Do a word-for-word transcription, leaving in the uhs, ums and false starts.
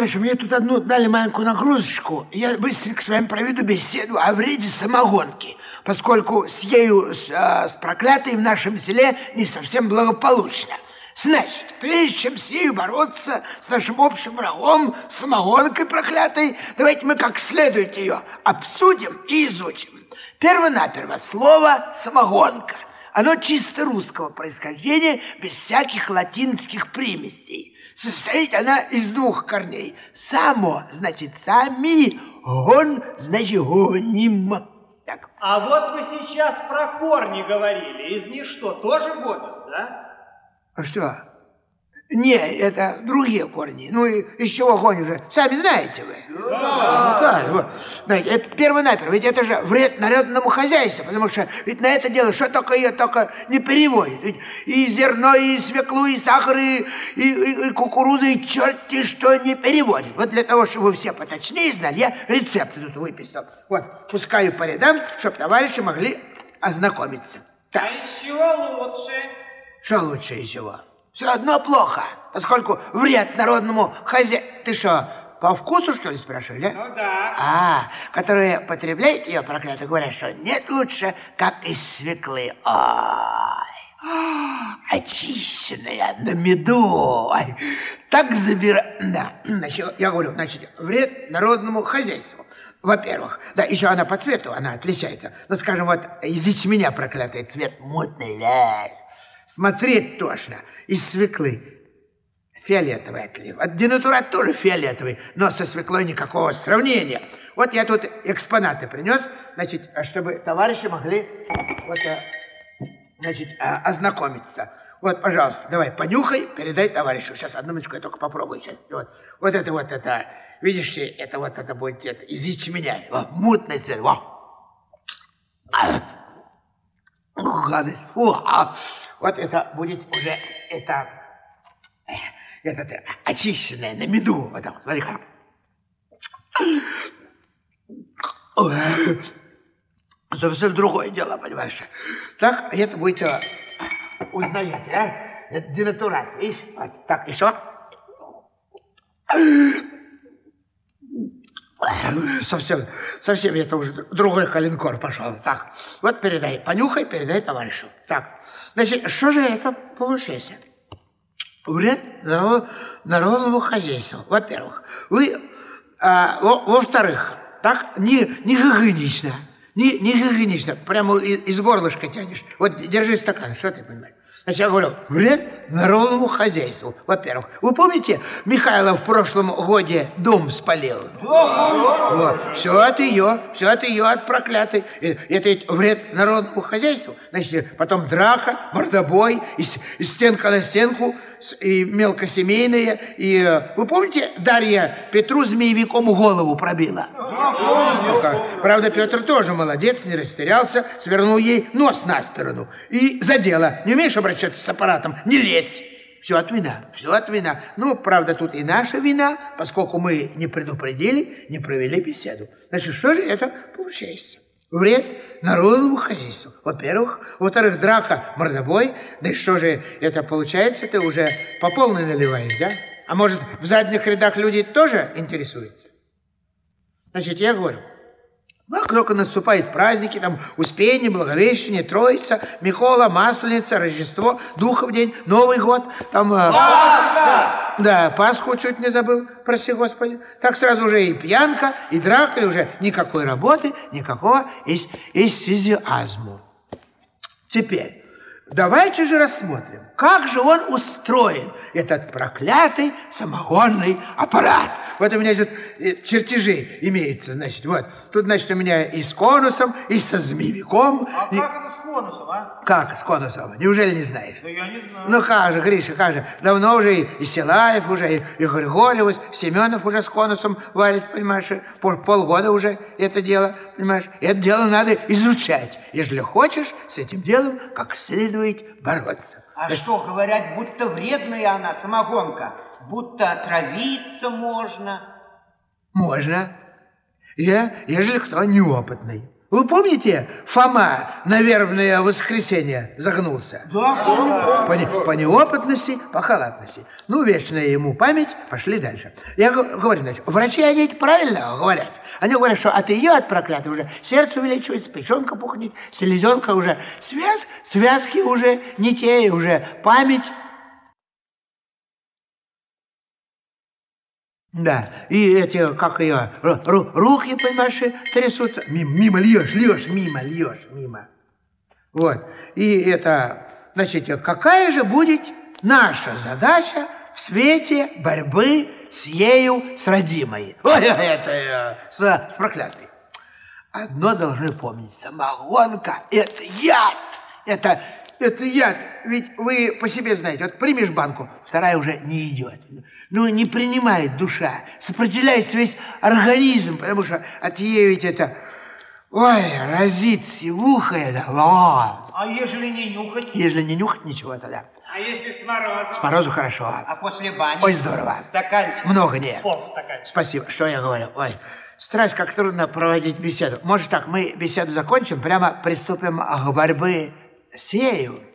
товарищи, мне тут одну дали маленькую нагрузочку. Я быстренько с вами проведу беседу о вреде самогонки, поскольку с ею, с, а, с проклятой в нашем селе не совсем благополучно. Значит, прежде чем с ею бороться, с нашим общим врагом, самогонкой проклятой, давайте мы как следует ее обсудим и изучим. Первонаперво слово «самогонка». Оно чисто русского происхождения, без всяких латинских примесей. Состоит она из двух корней. «Само» значит «сами», «гон» значит «гоним». Так. А вот вы сейчас про корни говорили. Из них что, тоже гонят, да? А что? Не, это другие корни. Ну и из чего гонят же? Сами знаете вы. Да. Да, вот. Знаете, это первонаперво. Ведь это же вред народному хозяйству, потому что ведь на это дело что только ее только не переводит. Ведь и зерно, и свеклу, и сахар, и, и, и, и кукурузу, и черти что не переводит. Вот для того, чтобы вы все поточнее знали, я рецепты тут выписал. Вот, пускаю по рядам, чтобы товарищи могли ознакомиться. Так. А из чего лучше? Что лучше из чего? Все одно плохо, поскольку вред народному хозяину... Ты что, по вкусу, что ли, спрашиваешь, да? Ну да. А, которые потребляют ее, проклятые, говорят, что нет лучше, как из свеклы. Ой, очищенная на меду. Ой, так забирает... Да, значит, я говорю, значит, вред народному хозяйству. Во-первых, да, еще она по цвету, она отличается. Ну, скажем, вот из ячменя проклятый цвет мутный, да. Смотреть тошно. Из свеклы фиолетовый отлив. От денатурат тоже фиолетовый, но со свеклой никакого сравнения. Вот я тут экспонаты принес, значит, чтобы товарищи могли вот, значит, ознакомиться. Вот, пожалуйста, давай, понюхай, передай товарищу. Сейчас, одну минутку, я только попробую. Сейчас. Вот, вот это вот, это, видишь, это вот, это будет это, из ячменя. Вот, мутный цвет. Вот. Гадость. Фу, а, вот это будет уже, это, это, это очищенное на меду. Вот так, смотри как. Совсем другое дело, понимаешь. Так, это будет, узнаете, да? Это денатурат, видишь? Вот, так, еще. Совсем, совсем это уже другой калинкор пошел. Так, вот передай, понюхай, передай товарищу. Так, значит, что же это получается? Вред народному хозяйству. Во-первых, вы, а, во- во-вторых, так, не, не гигиенично, не, не гигиенично, прямо из, из горлышка тянешь. Вот держи стакан, что ты понимаешь? Значит, я говорю, вред народному хозяйству. Во-первых, вы помните, Михайлов в прошлом годе дом спалил? Вот. Все от ее, все от ее, от проклятой. Это ведь вред народному хозяйству. Значит, потом драка, мордобой, и, и стенка на стенку, и мелкосемейные. И вы помните, Дарья Петру змеевиком голову пробила? Ну, правда, Петр тоже молодец, не растерялся, свернул ей нос на сторону. И за дело. Не умеешь обращаться с аппаратом? Не лезь. Все от вина, все от вина. Ну, правда, тут и наша вина, поскольку мы не предупредили, не провели беседу. Значит, что же это получается? Вред народному хозяйству. Во-первых. Во-вторых, драка, мордобой. Да и что же это получается? Ты уже по полной наливаешь, да? А может, в задних рядах люди тоже интересуются? Значит, я говорю, ну, только наступают праздники, там, Успение, Благовещение, Троица, Микола, Масленица, Рождество, Духов день, Новый год, там... Пасха! Да, Пасху чуть не забыл, прости Господи. Так сразу уже и пьянка, и драка, и уже никакой работы, никакого энтузиазма. Теперь, давайте же рассмотрим, как же он устроен, этот проклятый самогонный аппарат. Вот у меня тут чертежи имеются, значит, вот. Тут, значит, у меня и с конусом, и со змеевиком. А и... как это с конусом, а? Как с конусом? Неужели не знаешь? Да я не знаю. Ну как же, Гриша, как же? Давно уже и, и Силаев уже, и, и Григорьев, Семенов уже с конусом варит, понимаешь? Пол, полгода уже это дело, понимаешь? Это дело надо изучать, если хочешь с этим делом как следует бороться. А это... что, говорят, будто вредная она, самогонка? Будто отравиться можно. Можно. Я, ежели кто неопытный. Вы помните, Фома на вербное воскресенье загнулся? Да, помню. По, не, по неопытности, по халатности. Ну, вечная ему память, пошли дальше. Я говорю, значит, врачи, они правильно говорят. Они говорят, что от ее, от проклятой, уже сердце увеличивается, печенка пухнет, селезенка уже, связ, связки уже не те, уже память. Да, и эти, как ее, ру, руки, понимаешь, трясутся. Мимо, мимо льешь, льешь, мимо, льешь, мимо. Вот, и это, значит, какая же будет наша задача в свете борьбы с ею, с родимой? Ой, это, с, с проклятой. Одно должны помнить, самогонка – это яд, это... Это яд, ведь вы по себе знаете, вот примешь банку, вторая уже не идет. Ну, не принимает душа, сопротивляется весь организм, потому что от ей ведь это, ой, разит сивуха это, во. А ежели не нюхать? Ежели не нюхать, ничего тогда. А если с морозом? С морозу хорошо. А после бани? Ой, здорово. Стаканчик? Много нет. Полстаканчика. Спасибо, что я говорю, ой. Страсть, как трудно проводить беседу. Может так, мы беседу закончим, прямо приступим к борьбе с ею.